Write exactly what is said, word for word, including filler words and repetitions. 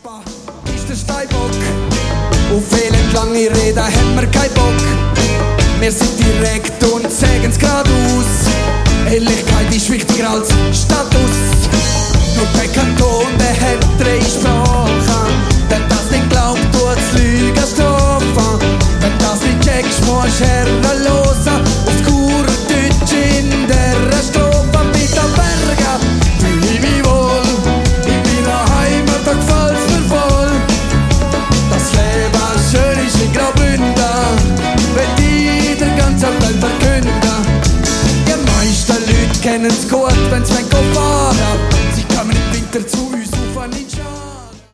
Papa ist der Steinbock. Auf elendlange Reden haben wir keinen Bock. Wir sind direkt und sagen's geradeaus. Ehrlichkeit ist wichtiger als Status. Nur der Kanton, der hat drei Sprachen. Wer das nicht glaubt, tut's Lügen strafen. Wenn das nicht checkst, musst du herren.